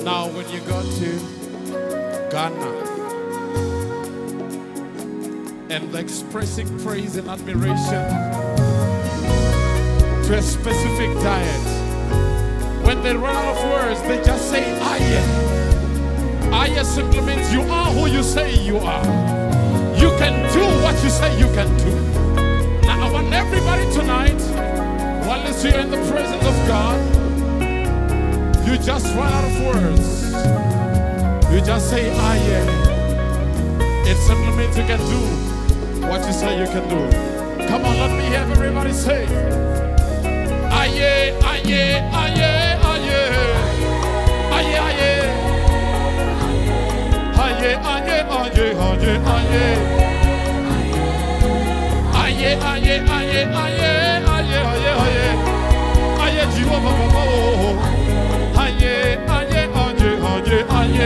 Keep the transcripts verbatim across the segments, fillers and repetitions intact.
Now, when you go to Ghana and expressing praise and admiration to a specific diet, when they run out of words, they just say, Aye. Aye simply means you are who you say you are. You can do what you say you can do. Now, I want everybody tonight, while you're in the presence of God, you just run out of words. You just say, Aye. It simply means you can do what you say you can do. Come on, let me hear everybody say, Aye, aye, aye, aye, aye, aye, aye, aye, aye, aye, aye, aye, aye, aye, aye, aye, Jehovah, aye, aye, aye, aye, aye.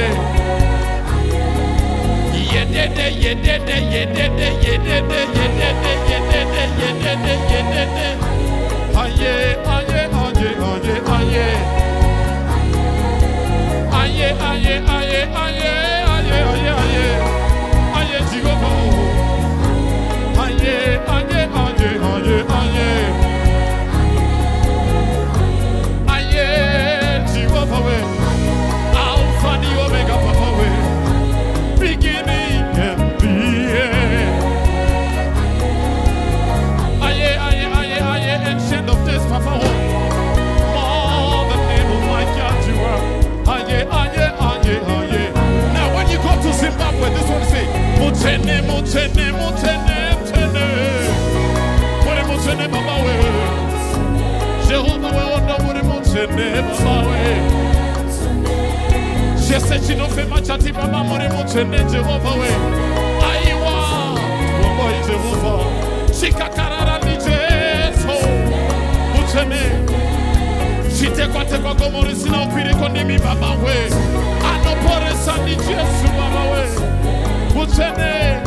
Yedede, yedede, yedede, yedede, yedede, yedede, yedede, yedede. Aye, aye, aye, aye, aye. Aye, aye, aye, aye, aye, aye, aye. Aye, Jehovah. Aye, aye, aye, aye, aye. Aye, Jehovah. Alpha and Omega, Papa. Beginning and the end. Aye, aye, aye, aye, ancient of this, Papa. More the name of my God you are. Aye, aye, aye, aye. Now when you go to Zimbabwe, this one say, Mutene, Mutene, Mutene, Mutene. Mure Mutene, Baba we. Jehovah we onda mure Mutene, Baba we. Je sais que tu nous fais machati, Baba mure Mutene, Jehovah we. Aiwa, Baba Jehovah. Chikakarara ni Jesu. Mutene. Chitekwa tekwa komori sina upire kondimi Baba we. Anopore sani Jesu Baba we. Mutene.